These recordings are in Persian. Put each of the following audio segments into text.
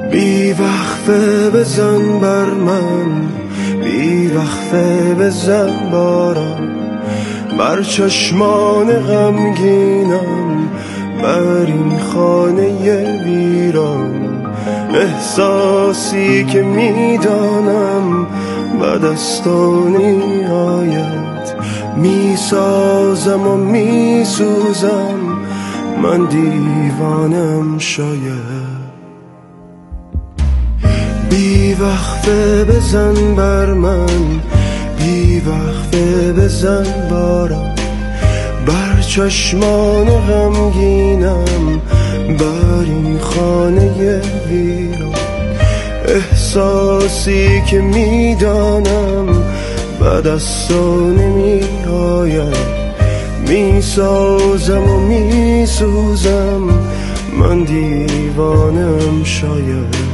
بی وقفه بزن بر من، بی وقفه بزن بارم، بر چشمان غمگینم، بر این خانه ویران. احساسی که میدانم بعد از تو نیاید، میسازم و میسوزم، من دیوانم شاید. بی وقفه بزن بر من، بی وقفه بزن بارم، بر چشمان غمگینم، بر این خانه ویران. احساسی که میدانم بعد از تو نمی آید، میسازم و میسوزم، من دیوانم شاید.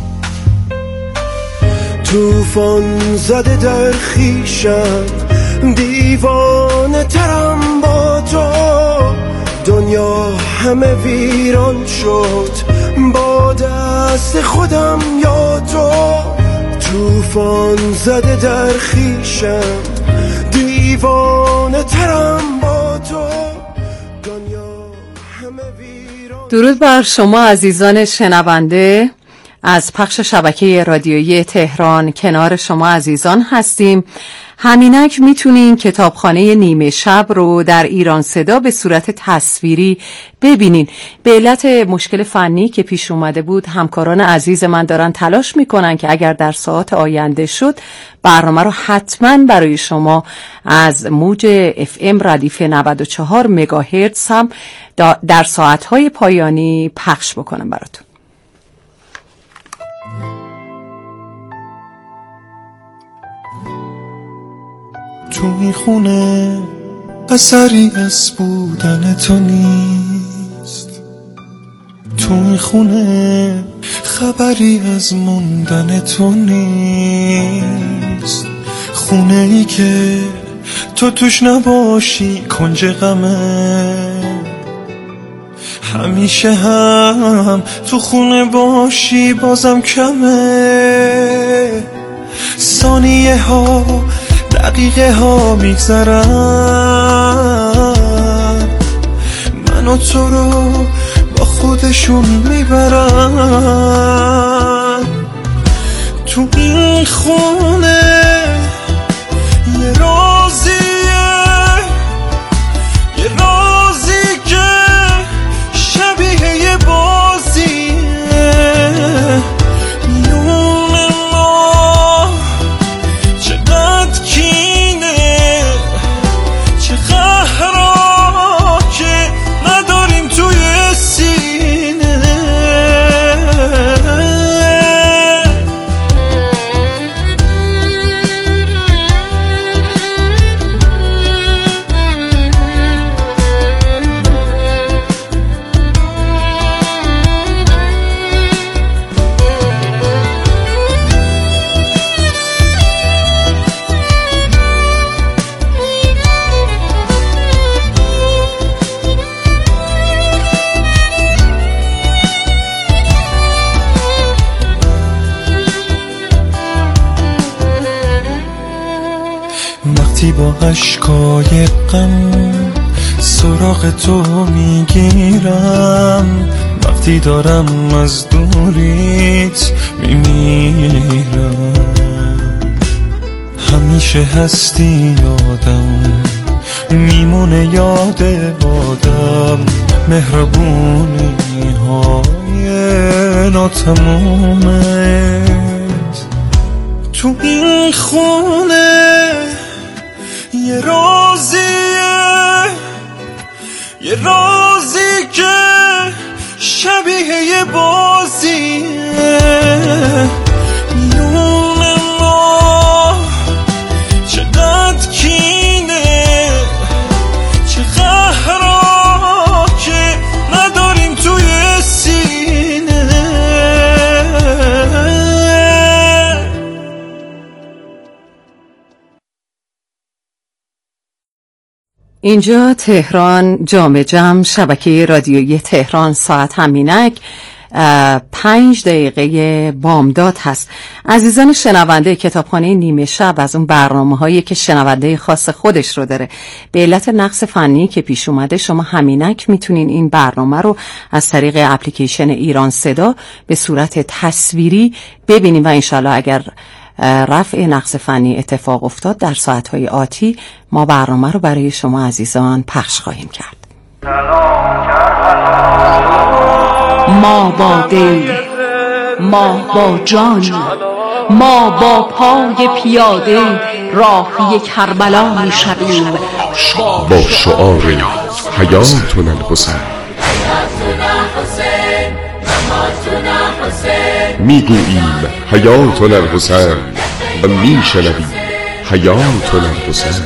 توفان زده در خیشم، دیوانه ترم با تو، دنیا همه ویران شد با دست خودم یا تو. توفان زده در خیشم، دیوانه ترم با تو، دنیا همه ویران. درود بر شما عزیزان شنونده، از پخش شبکه رادیویی تهران کنار شما عزیزان هستیم. همینک میتونین کتابخانه نیمه شب رو در ایران صدا به صورت تصویری ببینین. به علت مشکل فنی که پیش اومده بود، همکاران عزیز من دارن تلاش میکنن که اگر در ساعت آینده شد برنامه رو حتما برای شما از موج FM ردیف 94 مگاهرتز هم در ساعتهای پایانی پخش بکنم براتون. تو این خونه اثری از بودن تو نیست، تو این خونه خبری از موندن تو نیست. خونه ای که تو توش نباشی کنج غمه، همیشه هم تو خونه باشی بازم کمه. ثانیه ها دقیقه ها میگذرن، من و تو رو با خودشون میبرن. تو این خونه یه رازیه، یه رازی که شبیه یه بازیه. با اشکای غم سراغ تو میگیرم، وقتی دارم از دوریت میمیرم. همیشه هستی یادم، میمونه یاد آدم، مهربونی های ناتمامت. تو این خونه یه رازیه، یه رازی که شبیه یه بازیه. میونه ما چقدر کینه، چه قهرها که نداریم توی سینه. اینجا تهران، جام جم، شبکه رادیویی تهران، ساعت همینک 5 دقیقه بامداد هست. عزیزان شنونده، کتابخانه نیمه شب از اون برنامه‌هایی که شنونده خاص خودش رو داره. به علت نقص فنی که پیش اومده شما همینک میتونین این برنامه رو از طریق اپلیکیشن ایران صدا به صورت تصویری ببینین و انشالله اگر رفع نقص فنی اتفاق افتاد در ساعتهای آتی ما برنامه رو برای شما عزیزان پخش خواهیم کرد. ما با دل، ما با جان، ما با پای پیاده راهی کربلا می شویم با شعار حیاتنا الحسین. میگوییم حیاتنا الحسین و میشنویم حیاتنا الحسین.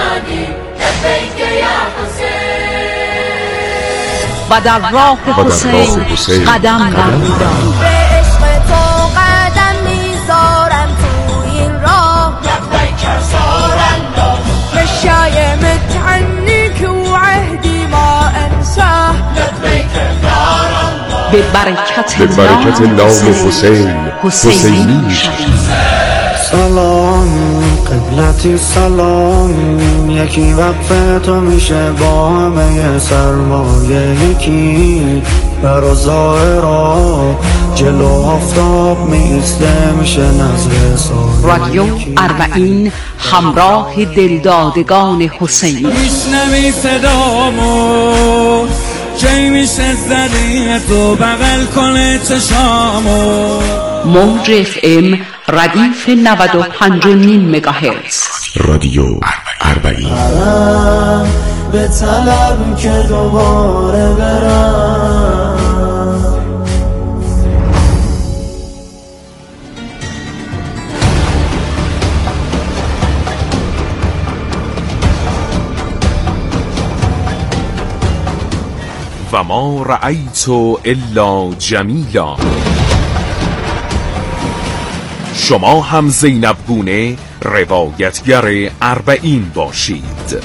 و در راه حسین قدم برمی‌داریم. به عشق تو قدم میذارم تو این راه، لبیک رسول مشای متعنیک و عهدی ما انساه، لبیک به برکت نام حسینی میشویم. سلام قبلتی سلام، یکی وقف تو میشه با همه سرمایه، یکی برا ظاهرا جلو آفتاب میسته میشه نظر سال. رادیو اربعین همراه دلدادگان حسینی. میشنوی صدامو کی میشه زدی تو بغل کنه چشامو. موج اف ام ردیف 95.5 مگاهرتز. رادیو اربعین. به طلب که دوباره برم. و ما رأیت الا جمیلا. شما هم زینب گونه روایتگر اربعین باشید.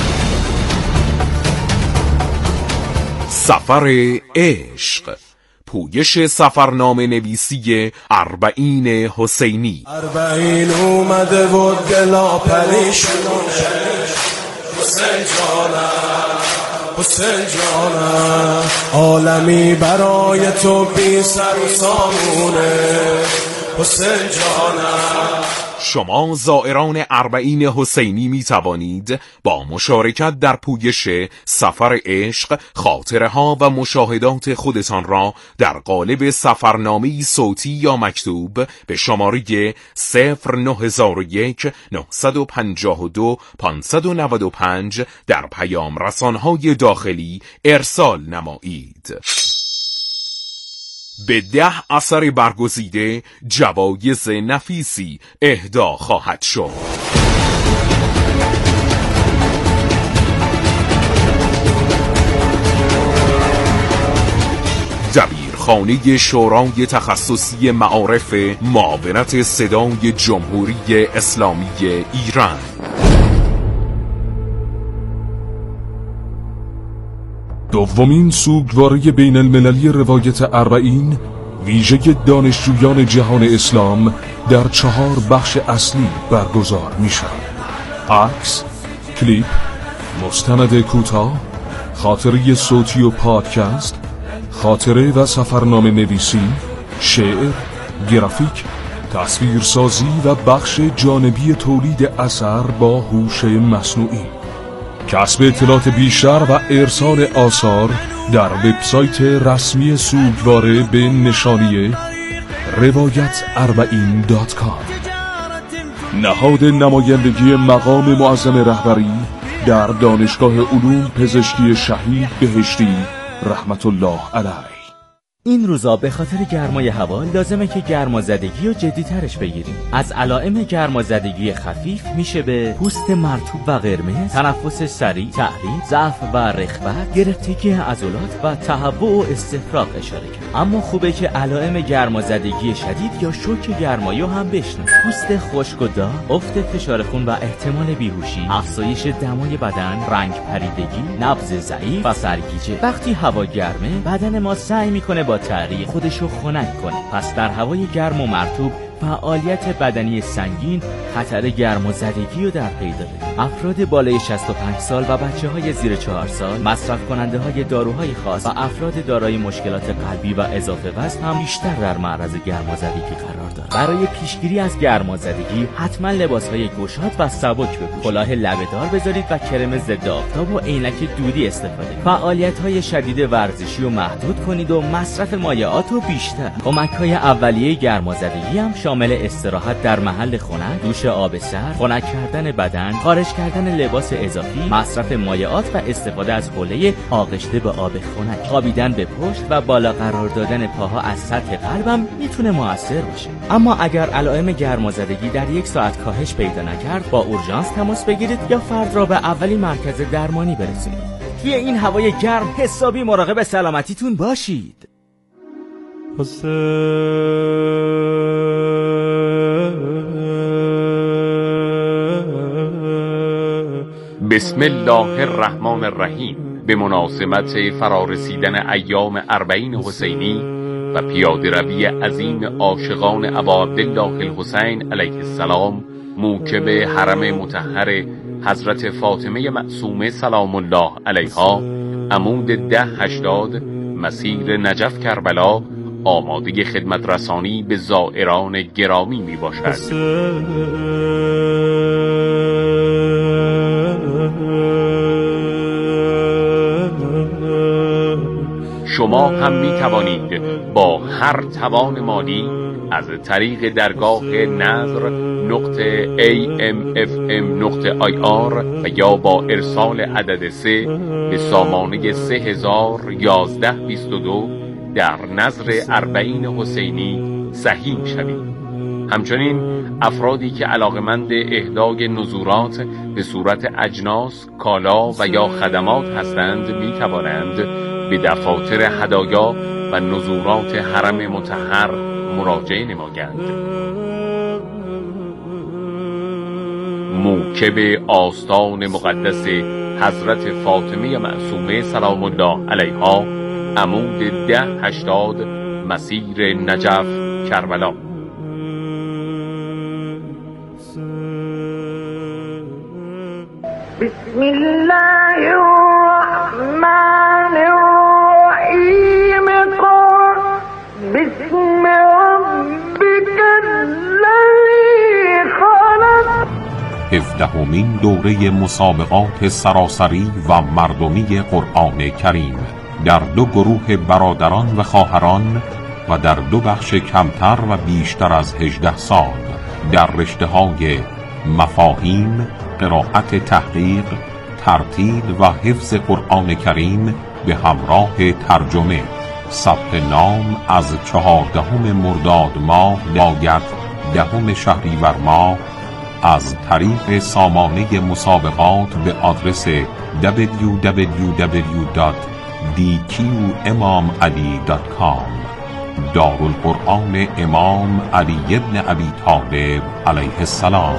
سفر عشق، پویش سفرنامه نویسی اربعین حسینی. اربعین اومده و دلا پریشونه، حسین جانم حسین جانم، عالمی برای تو بی سر و سامونه، حسین جانم. شما زائران اربعین حسینی می توانید با مشارکت در پویش سفر عشق خاطره ها و مشاهدات خودتان را در قالب سفرنامه‌ای صوتی یا مکتوب به شماره 0901952 595 در پیام رسانهای داخلی ارسال نمایید. به 10 اثر برگزیده جوایز نفیسی اهدا خواهد شد. دبیرخانه شورای تخصصی معارف معاونت صدای جمهوری اسلامی ایران. دومین سوگواره بین المللی روایت اربعین ویژه دانشجویان جهان اسلام در 4 بخش اصلی برگزار می شود. عکس، کلیپ، مستند کوتاه، خاطره صوتی و پادکست، خاطره و سفرنامه نویسی، شعر، گرافیک، تصویرسازی و بخش جانبی تولید اثر با هوش مصنوعی. کسب اطلاعات بیشتر و ارسال آثار در وبسایت رسمی سوگواره به نشانی روایتاربعین.com. نهاد نمایندگی مقام معظم رهبری در دانشگاه علوم پزشکی شهید بهشتی رحمت الله علیه. این روزا به خاطر گرمای هوا لازمه که گرمازدگی رو جدی ترش بگیریم. از علائم گرمازدگی خفیف میشه به پوست مرطوب و قرمز، تنفس سریع، تحریک، ضعف و رخوت، گرفتگی عضلات و تهوع و استفراغ اشاره کرد. اما خوبه که علائم گرمازدگی شدید یا شوک گرمایو هم بشناسید. پوست خشک و داغ، افت فشار خون و احتمال بیهوشی، افزایش دمای بدن، رنگ پریدگی، نبض ضعیف و سرگیجه. وقتی هوا گرمه بدن ما سعی میکنه با با تعریق خودشو خنک کنه. پس در هوای گرم و مرطوب فعالیت بدنی سنگین خطر گرمازدگی رو در پی داره. افراد بالای 65 سال و بچه‌های زیر 4 سال، مصرف کننده های داروهای خاص و افراد دارای مشکلات قلبی و اضافه وزن هم بیشتر در معرض گرمازدگی قرار دارند. برای پیشگیری از گرمازدگی حتما لباس‌های گشاد و سبک بپوشید. کلاه لبه‌دار بذارید و کرم ضد آفتاب و عینک دودی استفاده کنید. فعالیت‌های شدید ورزشی رو محدود کنید و مصرف مایعات رو بیشتر. کمک‌های اولیه گرمازدگی هم شامل استراحت در محل خنک، دوش آب سرد، خنک کردن بدن، خارج کردن لباس اضافی، مصرف مایعات و استفاده از حوله آغشته به آب خنک. خوابیدن به پشت و بالا قرار دادن پاها از سطح قلبم میتونه موثر باشه. اما اگر علائم گرمازدگی در 1 ساعت کاهش پیدا نکرد، با اورژانس تماس بگیرید یا فرد را به اولین مرکز درمانی برسونید. توی این هوای گرم حسابی مراقب سلامتیتون باشید. بسم الله الرحمن الرحیم. به مناسبت فرارسیدن ایام اربعین حسینی و پیاده روی عظیم عاشقان ابا عبدالله الحسین علیه السلام موکب حرم مطهر حضرت فاطمه معصومه سلام الله علیها، عمود 1080 مسیر نجف کربلا، آماده خدمت رسانی به زائران گرامی می باشد. شما هم می توانید با هر توان مالی از طریق درگاه نظر.amfm.ir و یا با ارسال عدد 3 به سامانه 301122 در نظر اربعین حسینی سهیم شوید. همچنین افرادی که علاقمند اهدای نذورات به صورت اجناس، کالا و یا خدمات هستند می توانند به دفاتر هدایا و نذورات حرم مطهر مراجعه نمایند. موکب آستان مقدس حضرت فاطمه معصومه سلام الله علیها، عمود 1080 مسیر نجف کربلا. بسم الله الرحمن الرحیم. بسم ربک الذی خلق. 17مین دوره مسابقات سراسری و مردمی قرآن کریم در 2 گروه برادران و خواهران و در 2 بخش کمتر و بیشتر از 18 سال در رشته‌های مفاهیم، قرائت تحقیق، ترتیل و حفظ قرآن کریم به همراه ترجمه. ثبت نام از 14 مرداد ماه باید 10 شهریور ماه از طریق سامانه مسابقات به آدرس www.dqimamali.com. دارالقرآن امام علی ابن ابی طالب علیه السلام.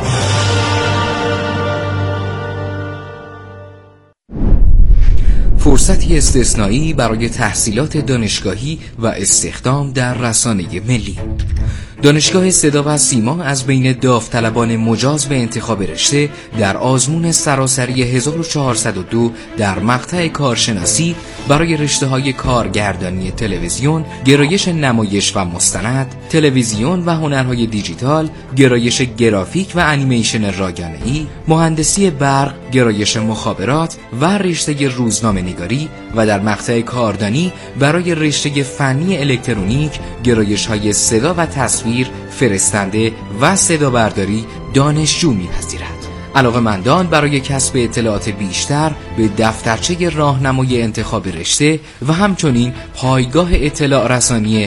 فرصتی استثنایی برای تحصیلات دانشگاهی و استخدام در رسانه ملی. دانشگاه صدا و سیما از بین داوطلبان مجاز به انتخاب رشته در آزمون سراسری 1402 در مقطع کارشناسی برای رشته‌های کارگردانی تلویزیون، گرایش نمایش و مستند، تلویزیون و هنرهای دیجیتال، گرایش گرافیک و انیمیشن رایانه‌ای، مهندسی برق، گرایش مخابرات و رشته روزنامه‌نگاری و در مقطع کاردانی برای رشته فنی الکترونیک، گرایش‌های صدا و تصویر، فرستنده و صدا برداری دانشجو می‌پذیرد. علاقه‌مندان برای کسب اطلاعات بیشتر به دفترچه راهنمای انتخاب رشته و همچنین پایگاه اطلاع رسانی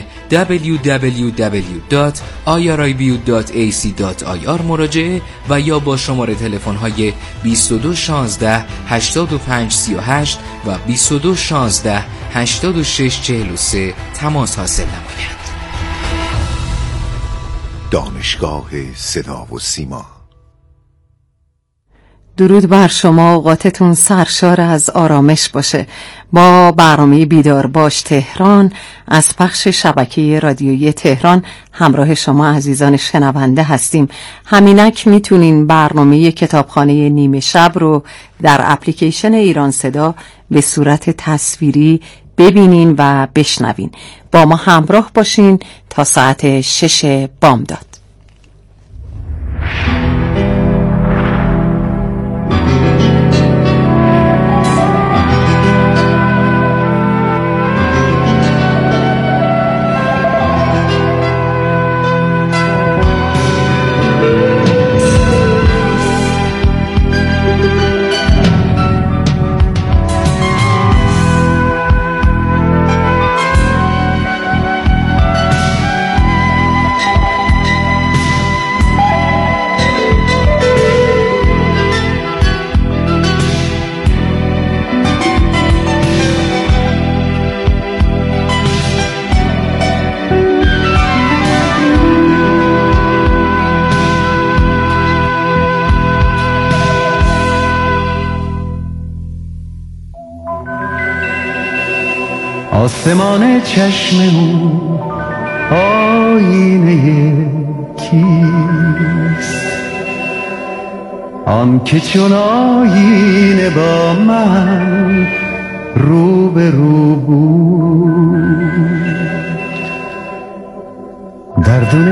www.irib.ac.ir مراجعه و یا با شماره تلفن‌های 22 16 85 38 و 22 16 86 43 تماس حاصل نمایند. دانشگاه صدا و سیما. درود بر شما، اوقاتتون سرشار از آرامش باشه. با برنامه بیدار باش تهران از پخش شبکه رادیویی تهران همراه شما عزیزان شنونده هستیم. همینک میتونین برنامه کتابخانه نیمه شب رو در اپلیکیشن ایران صدا به صورت تصویری ببینین و بشنوین. با ما همراه باشین تا ساعت 6 بامداد. آسمان چشم او آینه کیست؟ آن که چون آینه با من رو به رو بود. درد و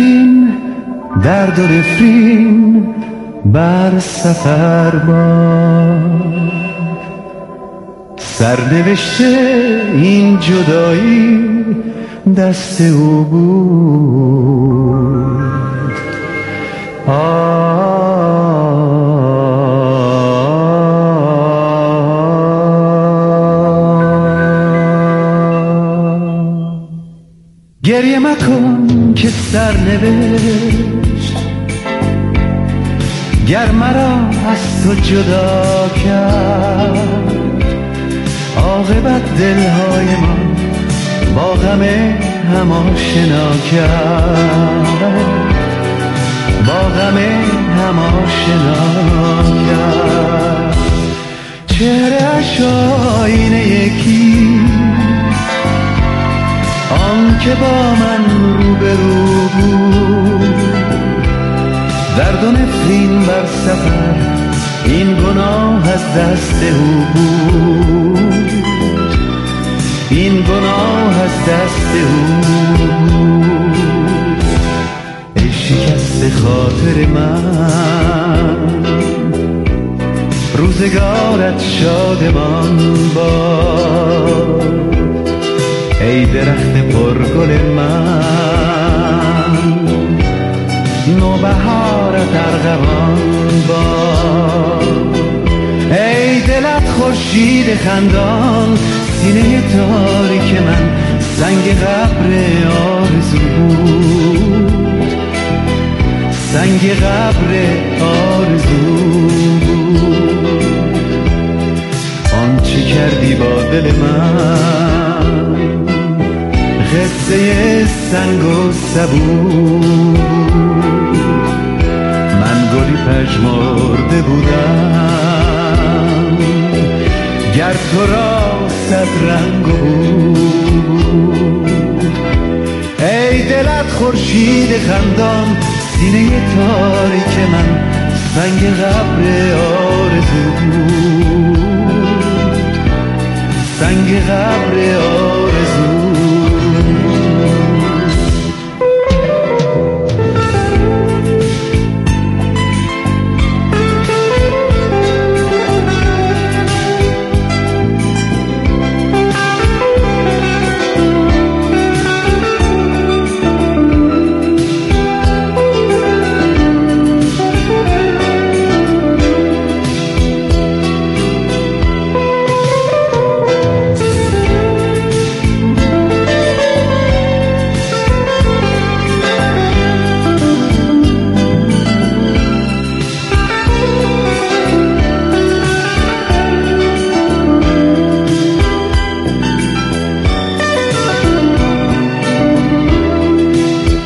نفرین بر سفر باد، سرنوشته این جدایی دست او بود. گریه مکن که سرنوشت گر مرا از تو جدا کرد، عاقبت دلهای من با غم هم آشنا کرد، با غم هم آشنا کرد. چهره‌اش آینه یکی، آن که با من رو به رو بود. درد و نفرین بر سفر این گناه از دست او بود، این گناه از دست او بود. ای شکست خاطر من، روزگارت شادمان باد. ای درخت پرگل من، نوبهارت ارغوان باد. ای دلت خورشید خندان، سینه تاریک من سنگ قبر آرزو بود، سنگ قبر آرزو بود. آنچه کردی با دل من قصه سنگ و سبو. من گلی پژمرده بودم گر تو را صد رنگ بود. ای دلت خورشید خندان، سینه تاریک من سنگ قبر آرزو بود، سنگ قبر آرزو.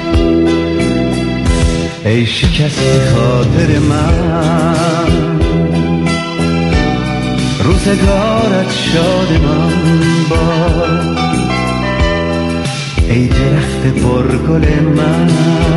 ای شکست خاطر من، روزگارت شادمان باد. ای درخت پرگل من،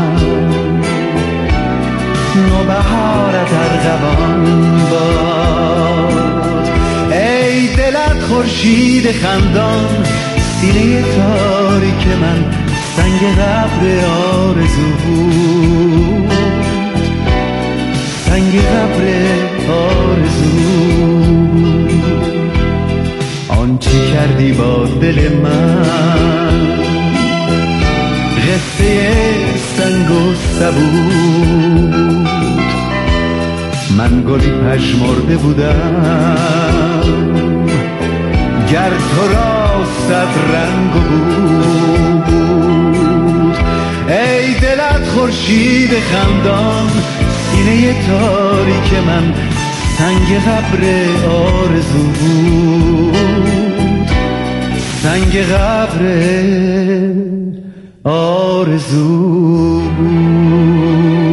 نوبهارت ارغوان باد. ای دلت خورشید خندان، سینه تاریک من سنگ قبر آرزو بود، سنگ قبر آرزو. آنچه کردی با دل من، قصه سنگ و سبود. من گلی پژمرده بودم، گر تو را صد رنگ بود. ای دلت خورشید خندان، سینه تاریک من سنگ قبر آرزو بود، سنگ قبر آرزو بود.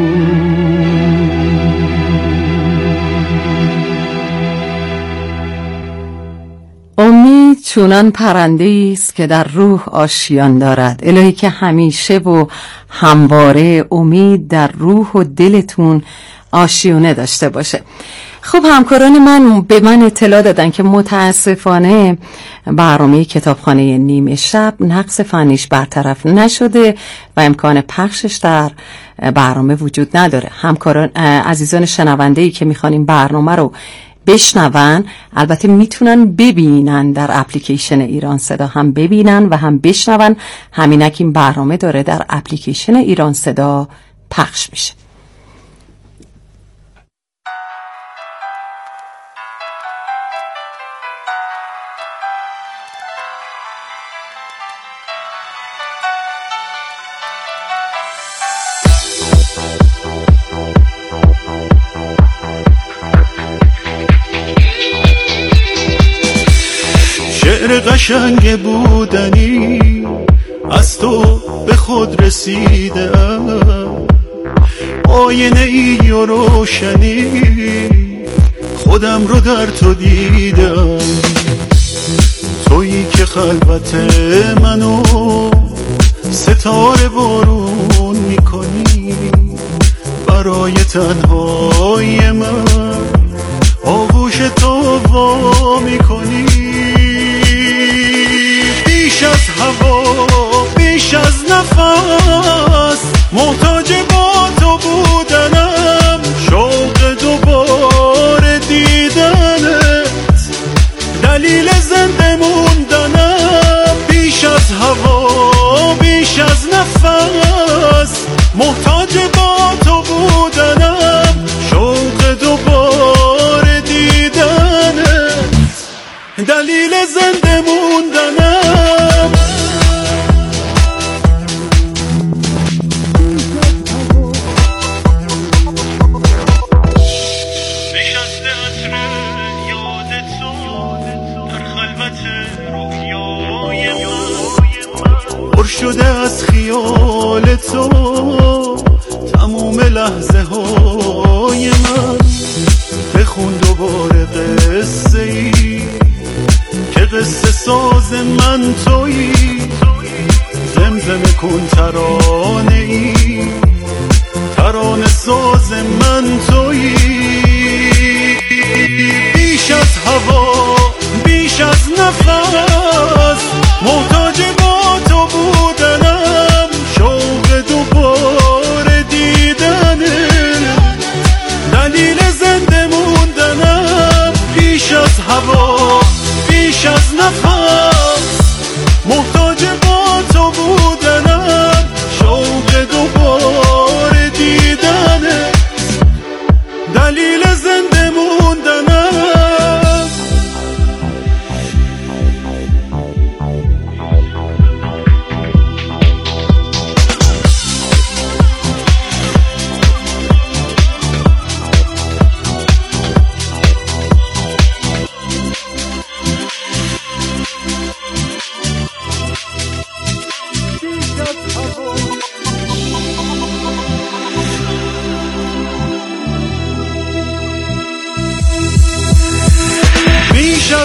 امید چونان پرنده‌ای است که در روح آشیان دارد. الهی که همیشه و همواره امید در روح و دلتون آشیونه داشته باشه. خب همکاران من به من اطلاع دادن که متاسفانه برنامه کتابخانه نیمه شب نقص فنیش برطرف نشده و امکان پخشش در برنامه وجود نداره. همکاران عزیزان شنونده‌ای که میخوان این برنامه رو بشنون، البته میتونن ببینن در اپلیکیشن ایران صدا، هم ببینن و هم بشنون. همینک این برنامه داره در اپلیکیشن ایران صدا پخش میشه. شعر قشنگ بودنی از تو به خود رسیدم، آینه ای و روشنی خودم رو در تو دیدم. تویی که خلوت منو ستاره بارون میکنی، برای تنهای من آغوش تو وا میکنی. بیش از هوا، بیش از نفس، محتاج با تو بودنم، شوق دوباره دیدنت، دلیل زنده موندنم. بیش از هوا، بیش از نفس، محتاج با تو بودنم، شوق دوباره دیدنت، دلیل زنده موندنم. نشسته عطر یاد تو در خلوت رویای من، پر شده از خیال تو تموم لحظه های من. بخون دوباره قصه ای که قصه ساز من تویی، زمزمه کن ترانه ای، ترانه ساز من تویی. بیش از هوا، بیش از نفس، محتاج با تو بودنم، شوق دوباره دیدنه، دلیل زنده موندنم. بیش از هوا، بیش از نفس، محتاج با تو بودنم، شوق دوباره دیدنه، دلیل زنده موندنم.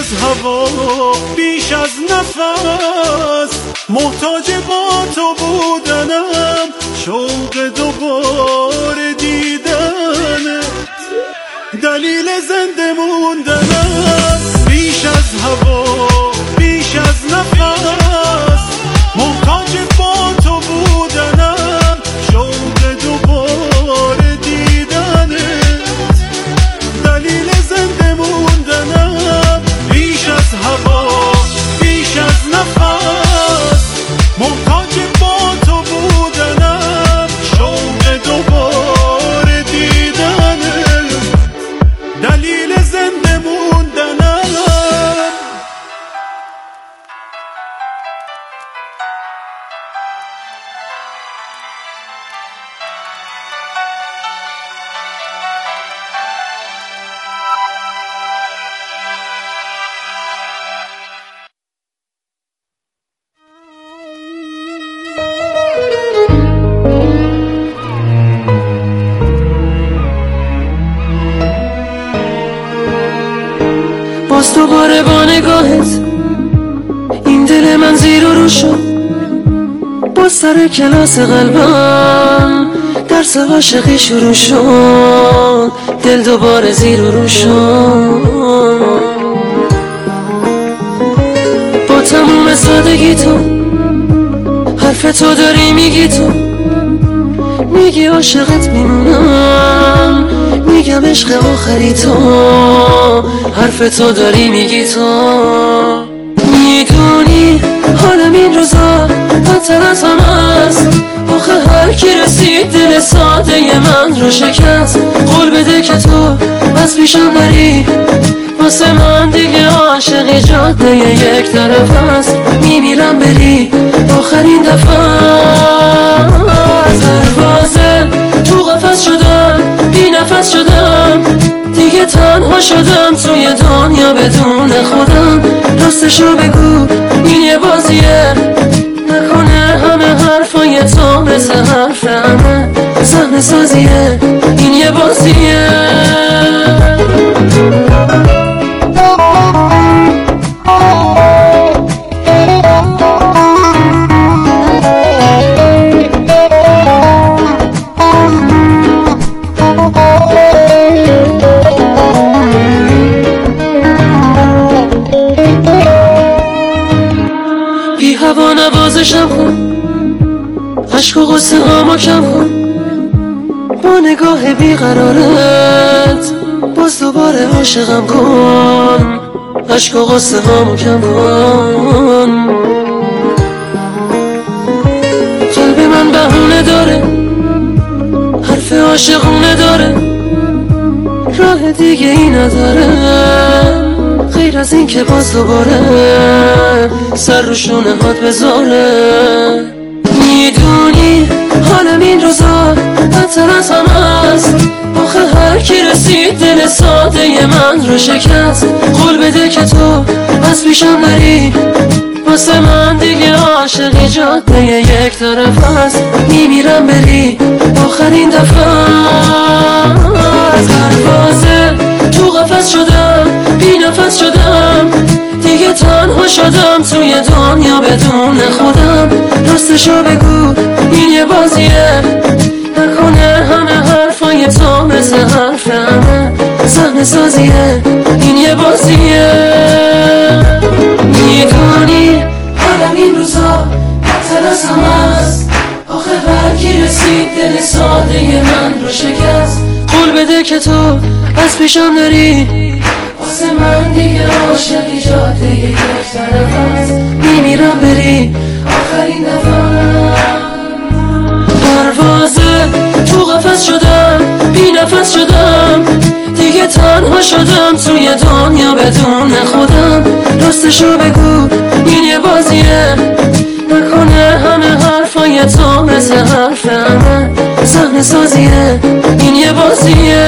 از هوا بیش از نفس محتاج با تو بودنم، شوق دوباره دیدنت دلیل زنده موندنم. بیش از هوا بیش از نفس محتاج با تو بودنم، شوق دوباره دیدنت دلیل زنده موندنم. بیش از هوا بیش از نفس محتاج با تو بودنم، شوق دوباره دیدنت دلیل زنده موندنم. باز دوباره با نگاهت این دل من زیر و رو شد، باز سر کلاس قلبم درس عاشقی شروع شد، دل دوباره زیر و رو شد. با تموم سادگی تو حرف تو داری میگی، تو میگی عاشقت میمونم، میگم عشق آخری تو، حرف تو داری میگی تو. میدونی حالم این روزا بدتر از هم است، آخه هر کی رسید دل ساده من رو شکست. قول بده که تو از پیشم بری، واسه من دیگه عاشقی جاده یک طرف است. میمیرم بری آخرین دفعه، پروازه تو قفس شدم، بی نفس شدم، دیگه تنها شدم توی دنیا بدون خودم. راستشو بگو این یه بازیه، نکنه همه حرفای تو مثل حرف همه صحنه سازیه، این یه بازیه. بی هوا نوازشم کن، عشق و غصه هامو کم کن، با نگاه بیقرارت باز دوباره عاشقم کن، عشق و غصه هامو کم کن. قلب من بهونه داره، حرف عاشقونه داره، راه دیگه ای نداره غیر از این که باز دوباره سر رو شونه هات بذاره. میدونی حالم این روزا بدتر از هم است، آخه هر کی رسید دل ساده من رو شکست. قول بده که تو از پیشم بری، واسه من دیگه عاشقی جاده یک طرف است. میمیرم بری آخرین دفعه، پروازه تو قفس شدم، بی نفس شدم، دیگه تنها شدم توی دنیا بدون خودم. راستشو بگو این یه بازیه، نکنه همه حرفای تو مثل حرف همه صحنه سازیه، این یه بازیه. میدونی حالم این روزا بدتر از هم است، آخه هر کی رسید دل ساده من رو شکست. قول بده که تو از پیشم داری، واسه من دیگه عاشقی جاده یک طرف است. میمیرم بری آخرین دفعه، پروازه تو قفس شدم، بی نفس شدم، دیگه تنها شدم توی دنیا بدون خودم. راستشو بگو این یه بازیه، نکنه همه حرفای تو مثل حرف همه صحنه سازیه، این یه بازیه.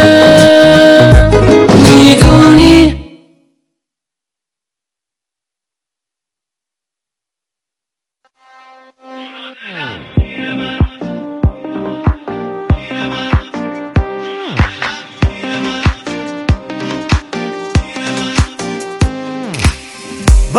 میدونی